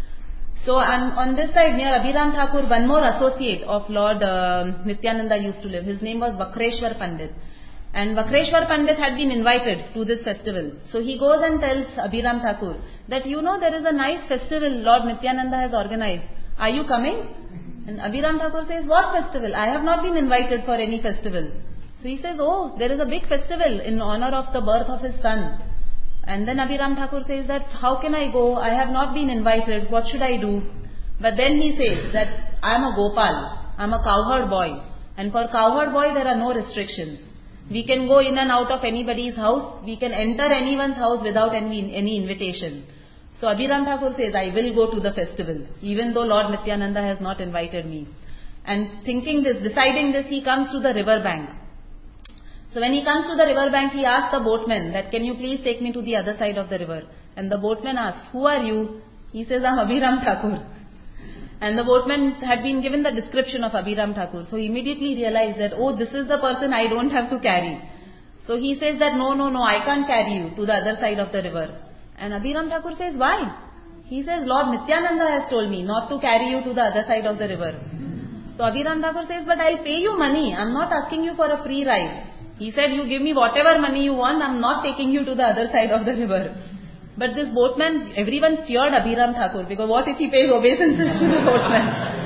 So on, on this side near Abhiram Thakur, one more associate of Lord uh, Nityananda used to live. His name was Vakreshwar Pandit. And Vakreshwar Pandit had been invited to this festival. So he goes and tells Abhiram Thakur that, you know, there is a nice festival Lord Nityananda has organized. Are you coming? And Abhiram Thakur says, what festival? I have not been invited for any festival. So he says, oh, there is a big festival in honor of the birth of his son. And then Abhiram Thakur says that, how can I go? I have not been invited. What should I do? But then he says that, I am a Gopal. I am a cowherd boy. And for cowherd boy, there are no restrictions. We can go in and out of anybody's house. We can enter anyone's house without any, any invitation. So Abhiram Thakur says, I will go to the festival, even though Lord Nityananda has not invited me. And thinking this, deciding this, he comes to the river bank. So when he comes to the river bank, he asks the boatman that, can you please take me to the other side of the river? And the boatman asks, who are you? He says, I'm Abhiram Thakur. And the boatman had been given the description of Abhiram Thakur. So he immediately realized that, oh, this is the person I don't have to carry. So he says that, no, no, no, I can't carry you to the other side of the river. And Abhiram Thakur says, why? He says, Lord Nityananda has told me not to carry you to the other side of the river. So Abhiram Thakur says, but I'll pay you money. I'm not asking you for a free ride. He said, you give me whatever money you want, I'm not taking you to the other side of the river. But this boatman, everyone feared Abhiram Thakur, because what if he pays obeisances to the boatman?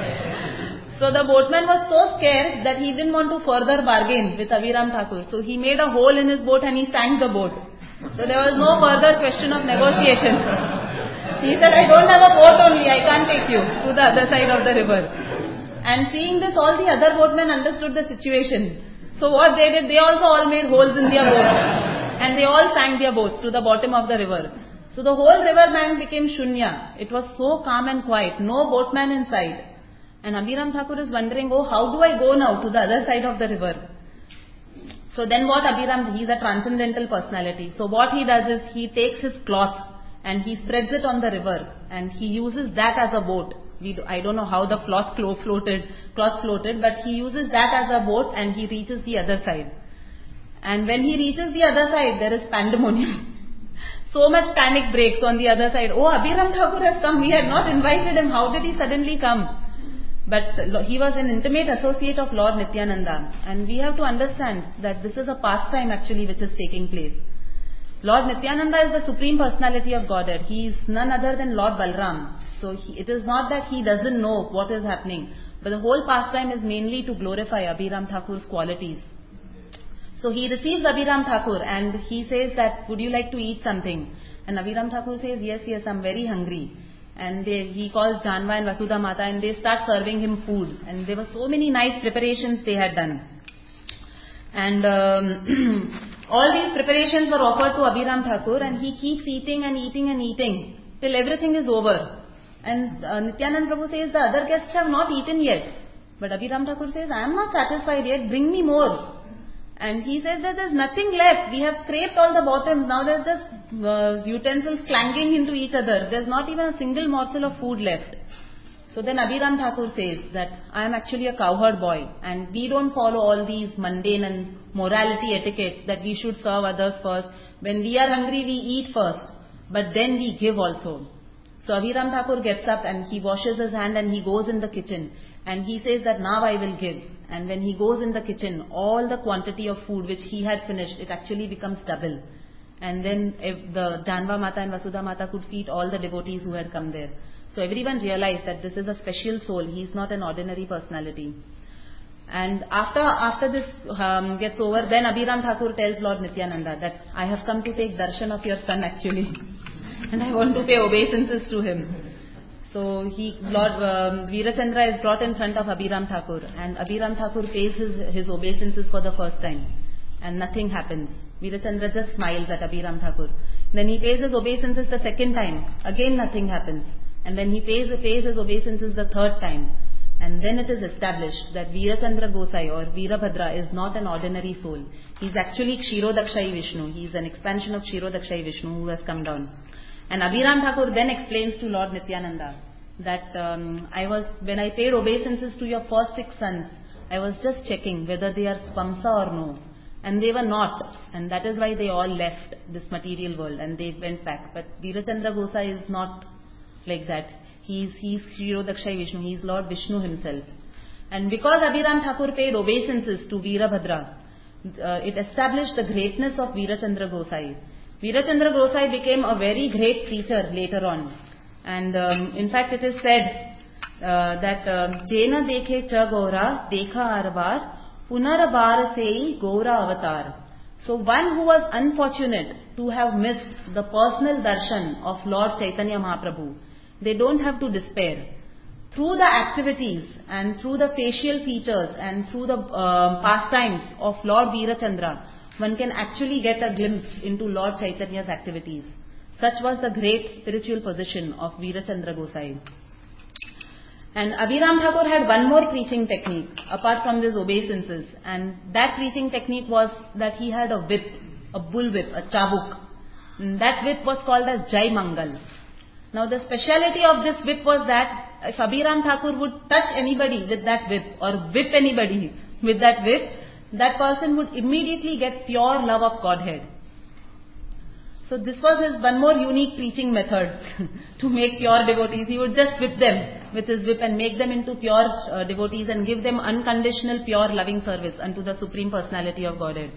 So the boatman was so scared that he didn't want to further bargain with Abhiram Thakur. So he made a hole in his boat and he sank the boat. So there was no further question of negotiation. He said, I don't have a boat only, I can't take you to the other side of the river. And seeing this, all the other boatmen understood the situation. So what they did, they also all made holes in their boats. And they all sank their boats to the bottom of the river. So the whole river bank became shunya. It was so calm and quiet, no boatman in sight. And Abhiram Thakur is wondering, oh, how do I go now to the other side of the river? So then what Abhiram, he is a transcendental personality. So what he does is, he takes his cloth and he spreads it on the river. And he uses that as a boat. We do, I don't know how the cloth floated, cloth floated, but he uses that as a boat and he reaches the other side. And when he reaches the other side, there is pandemonium. So much panic breaks on the other side. Oh, Abhiram Thakur has come. We had not invited him. How did he suddenly come? But he was an intimate associate of Lord Nityananda. And we have to understand that this is a pastime actually which is taking place. Lord Nityananda is the Supreme Personality of Godhead. He is none other than Lord Balram. So he, it is not that he doesn't know what is happening, but the whole pastime is mainly to glorify Abhiram Thakur's qualities. So he receives Abhiram Thakur and he says that, would you like to eat something? And Abhiram Thakur says, yes, yes, I'm very hungry. And they, he calls Janva and Vasudha Mata and they start serving him food. And there were so many nice preparations they had done. And um, all these preparations were offered to Abhiram Thakur and he keeps eating and eating and eating till everything is over. And uh, Nityanand Prabhu says, the other guests have not eaten yet. But Abhiram Thakur says, I am not satisfied yet, bring me more. And he says that there's nothing left. We have scraped all the bottoms. Now there's just uh, utensils clanging into each other. There's not even a single morsel of food left. So then Abhiram Thakur says that I am actually a cowherd boy and we don't follow all these mundane and morality etiquettes that we should serve others first. When we are hungry, we eat first, but then we give also. So Abhiram Thakur gets up and he washes his hand and he goes in the kitchen and he says that now I will give. And when he goes in the kitchen, all the quantity of food which he had finished, it actually becomes double. And then if the Janva Mata and Vasudha Mata could feed all the devotees who had come there. So everyone realized that this is a special soul. He is not an ordinary personality. And after after this um, gets over, then Abhiram Thakur tells Lord Nityananda that I have come to take darshan of your son actually. And I want to pay obeisances to him. So he, Lord um, Veerachandra is brought in front of Abhiram Thakur and Abhiram Thakur pays his, his obeisances for the first time and nothing happens. Veerachandra just smiles at Abhiram Thakur. Then he pays his obeisances the second time, again nothing happens. And then he pays, pays his obeisances the third time. And then it is established that Veerachandra Gosai or Veerabhadra is not an ordinary soul. He is actually Kshirodakshai Vishnu. He is an expansion of Kshirodakshai Vishnu who has come down. And Abhiram Thakur then explains to Lord Nityananda that um, I was, when I paid obeisances to your first six sons, I was just checking whether they are Swamsa or no. And they were not. And that is why they all left this material world and they went back. But Veerachandra Gosai is not like that. He is he's Kshirodakshai Vishnu. He is Lord Vishnu himself. And because Abhiram Thakur paid obeisances to Veerabhadra, uh, it established the greatness of Veerachandra Gosai. Veerachandra Gosai became a very great preacher later on. And um, in fact it is said uh, that Jena dekhe cha gora dekha arbar Punarabharasei Gaura Avatar. So one who was unfortunate to have missed the personal darshan of Lord Chaitanya Mahaprabhu, they don't have to despair. Through the activities and through the facial features and through the uh, pastimes of Lord Veerachandra, one can actually get a glimpse into Lord Chaitanya's activities. Such was the great spiritual position of Veerachandra Gosai. And Abhiram Thakur had one more preaching technique apart from these obeisances, and that preaching technique was that he had a whip, a bull whip, a chabuk. And that whip was called as Jai Mangal. Now the speciality of this whip was that if Abhiram Thakur would touch anybody with that whip or whip anybody with that whip, that person would immediately get pure love of Godhead. So this was his one more unique preaching method to make pure devotees. He would just whip them with his whip and make them into pure uh, devotees and give them unconditional, pure, loving service unto the Supreme Personality of Godhead.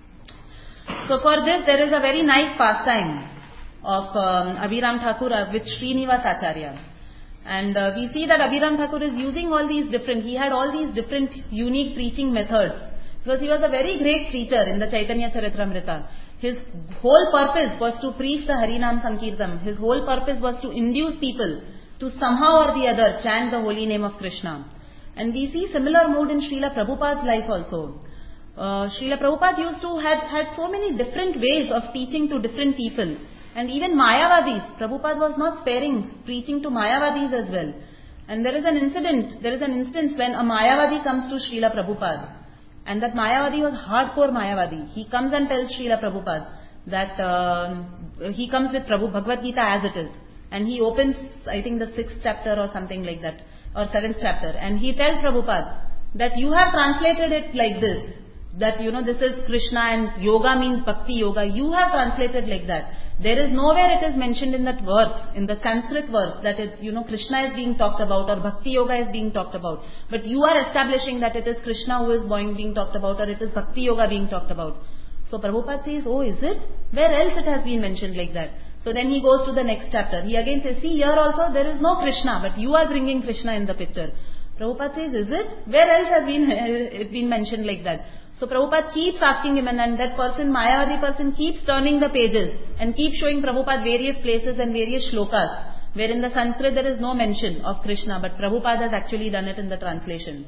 So for this there is a very nice pastime of um, Abhiram Thakur uh, with Srinivas Acharya. And uh, we see that Abhiram Thakur is using all these different, he had all these different unique preaching methods because he was a very great preacher in the Chaitanya Charitamrita. His whole purpose was to preach the Harinam Sankirtan. His whole purpose was to induce people to somehow or the other chant the holy name of Krishna. And we see similar mood in Srila Prabhupada's life also. Uh, Srila Prabhupada used to had, had so many different ways of teaching to different people. And even Mayavadis, Prabhupada was not sparing preaching to Mayavadis as well. And there is an incident, there is an instance when a Mayavadi comes to Srila Prabhupada. And that Mayavadi was hardcore Mayavadi. He comes and tells Srila Prabhupada that uh, he comes with Prabhu Bhagavad Gita as it is. And he opens, I think, the sixth chapter or something like that, or seventh chapter. And he tells Prabhupada that you have translated it like this. That, you know, this is Krishna and yoga means bhakti yoga. You have translated like that. There is nowhere it is mentioned in that verse, in the Sanskrit verse, that it, you know, Krishna is being talked about or Bhakti Yoga is being talked about. But you are establishing that it is Krishna who is being talked about or it is Bhakti Yoga being talked about. So Prabhupada says, oh, is it? Where else it has been mentioned like that? So then he goes to the next chapter. He again says, see, here also there is no Krishna, but you are bringing Krishna in the picture. Prabhupada says, is it? Where else has been, it been mentioned like that? So Prabhupada keeps asking him, and then that person, Mayavadi person, keeps turning the pages and keeps showing Prabhupada various places and various shlokas where in the Sanskrit there is no mention of Krishna, but Prabhupada has actually done it in the translation.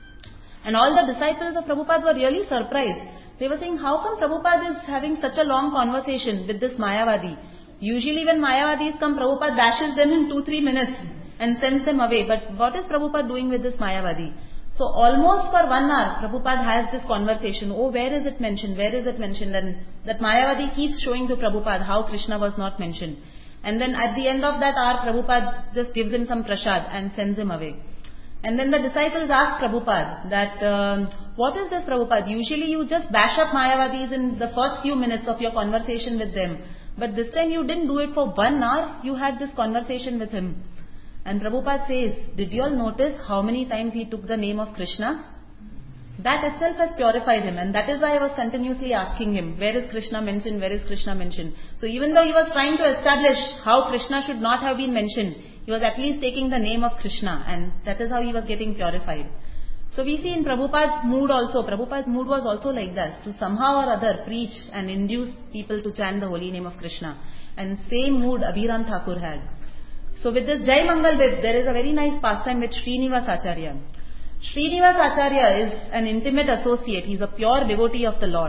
And all the disciples of Prabhupada were really surprised. They were saying, how come Prabhupada is having such a long conversation with this Mayavadi? Usually when Mayavadis come, Prabhupada dashes them in two, three minutes and sends them away. But what is Prabhupada doing with this Mayavadi? So almost for one hour, Prabhupada has this conversation. Oh, where is it mentioned? Where is it mentioned? And that Mayavadi keeps showing to Prabhupada how Krishna was not mentioned. And then at the end of that hour, Prabhupada just gives him some prasad and sends him away. And then the disciples ask Prabhupada that, um, what is this, Prabhupada? Usually you just bash up Mayavadis in the first few minutes of your conversation with them. But this time you didn't do it for one hour. You had this conversation with him. And Prabhupada says, did you all notice how many times he took the name of Krishna? That itself has purified him, and that is why I was continuously asking him, where is Krishna mentioned, where is Krishna mentioned? So even though he was trying to establish how Krishna should not have been mentioned, he was at least taking the name of Krishna, and that is how he was getting purified. So we see in Prabhupada's mood also, Prabhupada's mood was also like that, to somehow or other preach and induce people to chant the holy name of Krishna. And same mood Abhiram Thakur had. So with this Jai Mangal Vid, there is a very nice pastime with Srinivas Acharya. Srinivas Acharya is an intimate associate. He is a pure devotee of the Lord.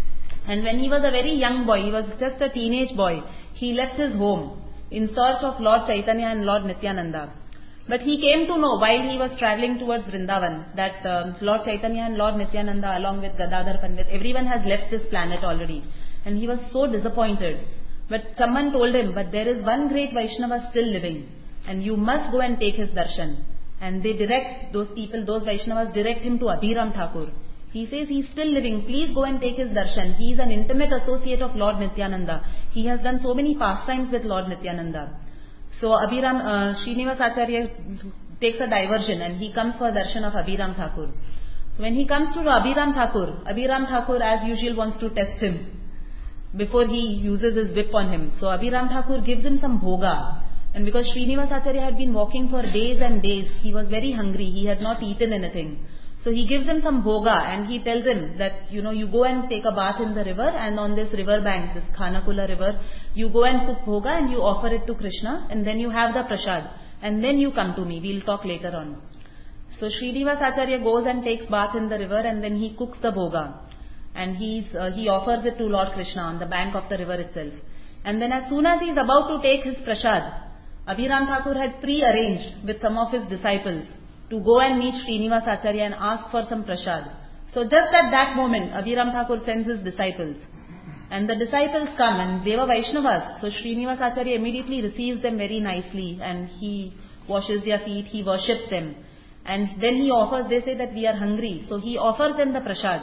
And when he was a very young boy, he was just a teenage boy, he left his home in search of Lord Chaitanya and Lord Nityananda. But he came to know while he was travelling towards Vrindavan that um, Lord Chaitanya and Lord Nityananda along with Gadadhar Pandit, everyone has left this planet already. And he was so disappointed. But someone told him, but there is one great Vaishnava still living and you must go and take his darshan. And they direct, those people, those Vaishnavas direct him to Abhiram Thakur. He says he is still living, please go and take his darshan. He is an intimate associate of Lord Nityananda. He has done so many pastimes with Lord Nityananda. So Abhiram, uh, Srinivas Acharya takes a diversion and he comes for darshan of Abhiram Thakur. So when he comes to Abhiram Thakur, Abhiram Thakur as usual wants to test him before he uses his whip on him. So Abhiram Thakur gives him some bhoga. And because Srinivas Acharya had been walking for days and days, he was very hungry. He had not eaten anything. So he gives him some bhoga and he tells him that, you know, you go and take a bath in the river, and on this river bank, this Khanakula river, you go and cook bhoga and you offer it to Krishna, and then you have the prasad, and then you come to me. We'll talk later on. So Srinivas Acharya goes and takes bath in the river, and then he cooks the bhoga, and he's, uh, he offers it to Lord Krishna on the bank of the river itself. And then as soon as he's about to take his prasad, Abhiram Thakur had pre-arranged with some of his disciples to go and meet Srinivas Acharya and ask for some prasad. So just at that moment, Abhiram Thakur sends his disciples. And the disciples come, and they were Vaishnavas. So Srinivas Acharya immediately receives them very nicely, and he washes their feet, he worships them. And then he offers, they say that we are hungry. So he offers them the prasad.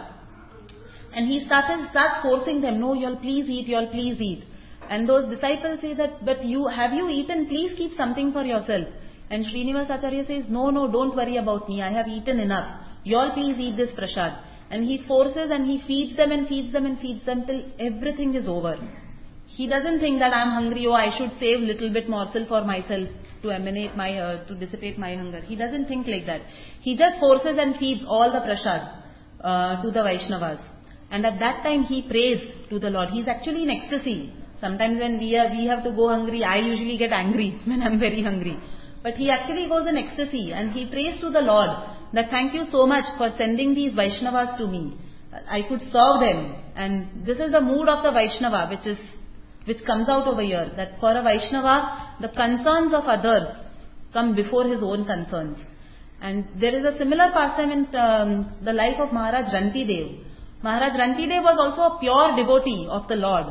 And he started, starts forcing them, no, you'll please eat, you'll please eat. And those disciples say that, but you, have you eaten? Please keep something for yourself. And Srinivas Acharya says, no, no, don't worry about me. I have eaten enough. You all please eat this prasad. And he forces and he feeds them and feeds them and feeds them till everything is over. He doesn't think that I'm hungry, or I should save little bit morsel for myself to emanate my, uh, to dissipate my hunger. He doesn't think like that. He just forces and feeds all the prasad uh, to the Vaishnavas. And at that time he prays to the Lord. He's actually in ecstasy. Sometimes when we, are, we have to go hungry, I usually get angry when I'm very hungry. But he actually goes in ecstasy and he prays to the Lord that thank you so much for sending these Vaishnavas to me. I could serve them. And this is the mood of the Vaishnava which is which comes out over here. That for a Vaishnava, the concerns of others come before his own concerns. And there is a similar pastime in um, the life of Maharaj Rantidev. Maharaj Rantidev was also a pure devotee of the Lord.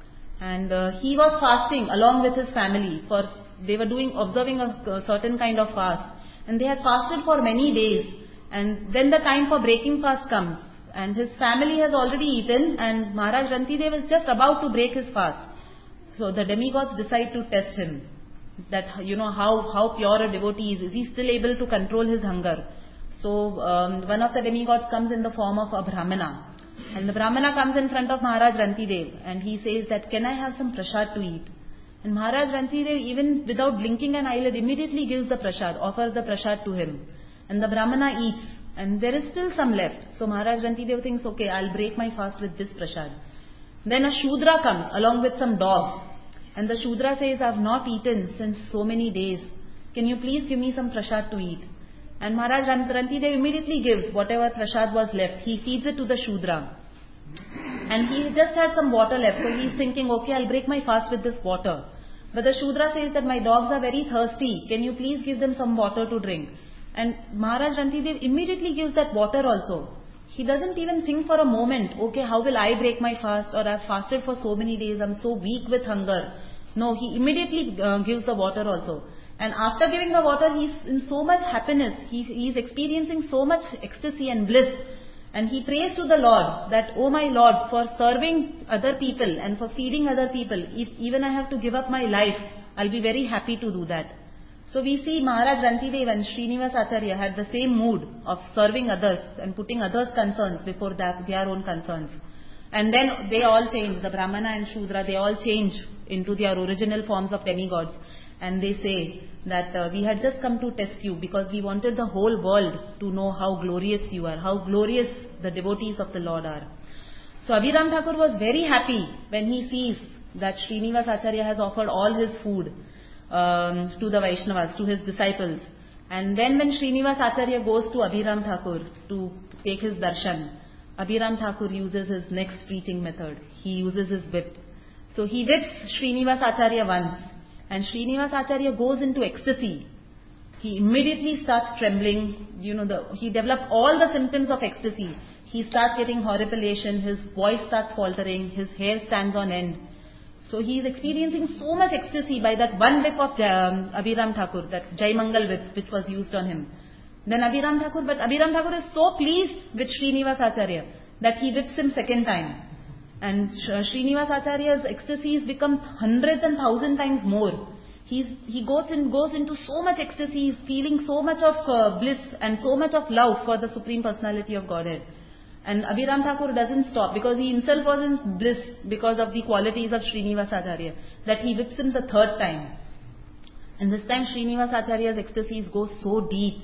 And uh, he was fasting along with his family for they were doing, observing a, a certain kind of fast. And they had fasted for many days. And then the time for breaking fast comes. And his family has already eaten, and Maharaj Rantidev is just about to break his fast. So the demigods decide to test him. That, you know, how, how pure a devotee is. Is he still able to control his hunger? So um, one of the demigods comes in the form of a Brahmana. And the Brahmana comes in front of Maharaj Rantidev. And he says that, can I have some prasad to eat? And Maharaj Rantidev, even without blinking an eyelid, immediately gives the prasad, offers the prasad to him. And the Brahmana eats. And there is still some left. So Maharaj Rantidev thinks, okay, I'll break my fast with this prasad. Then a Shudra comes along with some dogs. And the Shudra says, I've not eaten since so many days. Can you please give me some prasad to eat? And Maharaj Rantidev immediately gives whatever prasad was left. He feeds it to the Shudra. And he just had some water left. So he's thinking, okay, I'll break my fast with this water. But the Shudra says that my dogs are very thirsty. Can you please give them some water to drink? And Maharaj Rantidev immediately gives that water also. He doesn't even think for a moment, okay, how will I break my fast? Or I've fasted for so many days, I'm so weak with hunger. No, he immediately uh, gives the water also. And after giving the water, he's in so much happiness. He, he's experiencing so much ecstasy and bliss. And he prays to the Lord that, oh my Lord, for serving other people and for feeding other people, if even I have to give up my life, I'll be very happy to do that. So we see Maharaj Rantidev and Srinivas Acharya had the same mood of serving others and putting others' concerns before that, their own concerns. And then they all change, the Brahmana and Shudra, they all change into their original forms of demigods. And they say that uh, we had just come to test you because we wanted the whole world to know how glorious you are, how glorious the devotees of the Lord are. So Abhiram Thakur was very happy when he sees that Srinivas Acharya has offered all his food um, to the Vaishnavas, to his disciples. And then when Srinivas Acharya goes to Abhiram Thakur to take his darshan, Abhiram Thakur uses his next preaching method. He uses his whip. So he whips Srinivas Acharya once. And Srinivas Acharya goes into ecstasy. He immediately starts trembling. You know, the, he develops all the symptoms of ecstasy. He starts getting horripilation. His voice starts faltering. His hair stands on end. So he is experiencing so much ecstasy by that one whip of um, Abhiram Thakur, that Jai Mangal whip which was used on him. Then Abhiram Thakur, but Abhiram Thakur is so pleased with Srinivas Acharya that he whips him second time. And Srinivas Acharya's ecstasies become hundreds and thousand times more. He's, he goes, in, goes into so much ecstasy, he's feeling so much of uh, bliss and so much of love for the Supreme Personality of Godhead. And Abhiram Thakur doesn't stop because he himself was in bliss because of the qualities of Srinivas Acharya, that he whips him the third time. And this time Srinivas Acharya's ecstasies go so deep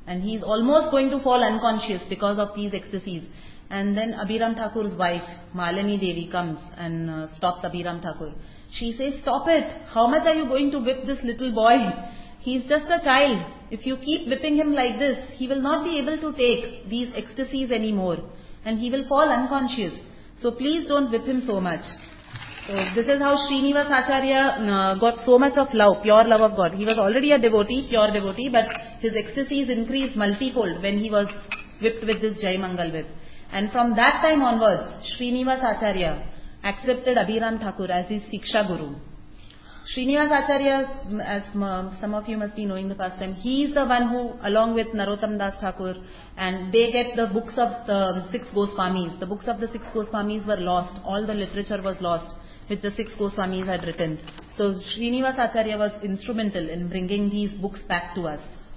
and he's almost going to fall unconscious because of these ecstasies. And then Abhiram Thakur's wife, Malini Devi, comes and uh, stops Abhiram Thakur. She says, "Stop it. How much are you going to whip this little boy? He's just a child. If you keep whipping him like this, he will not be able to take these ecstasies anymore, and he will fall unconscious. So please don't whip him so much." So this is how Srinivas Acharya uh, got so much of love, pure love of God. He was already a devotee, pure devotee, but his ecstasies increased multifold when he was whipped with this Jai Mangal whip. And from that time onwards, Srinivas Acharya accepted Abhiram Thakur as his Siksha Guru. Srinivas Acharya, as some of you must be knowing the past time, he is the one who, along with Narottam Das Thakur, and they get the books of the six Goswamis. The books of the six Goswamis were lost. All the literature was lost which the six Goswamis had written. So Srinivas Acharya was instrumental in bringing these books back to us.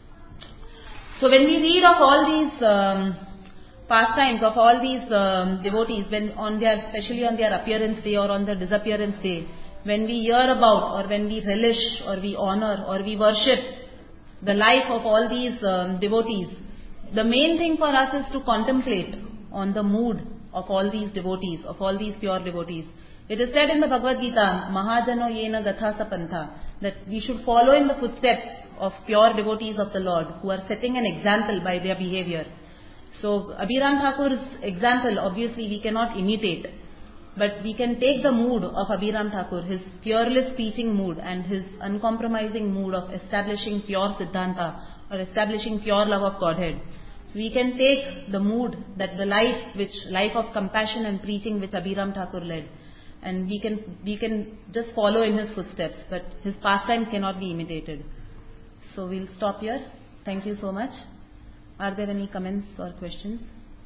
So when we read of all these um, pastimes of all these um, devotees, when on their, especially on their appearance day or on their disappearance day, when we hear about or when we relish or we honor or we worship the life of all these um, devotees, the main thing for us is to contemplate on the mood of all these devotees, of all these pure devotees. It is said in the Bhagavad Gita, Mahajano yena gatha sapantha, that we should follow in the footsteps of pure devotees of the Lord who are setting an example by their behavior. So Abhiram Thakur's example, obviously we cannot imitate, but we can take the mood of Abhiram Thakur, his fearless preaching mood and his uncompromising mood of establishing pure Siddhanta or establishing pure love of Godhead. So we can take the mood, that the life which life of compassion and preaching which Abhiram Thakur led, and we can we can just follow in his footsteps, but his pastimes cannot be imitated. So we'll stop here. Thank you so much. Are there any comments or questions?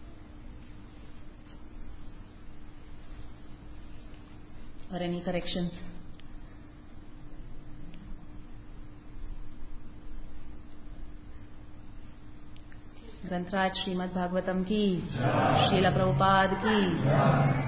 Or any corrections? ग्रंथराज Shrimad Bhagavatam की, श्रील प्रभुपाद की.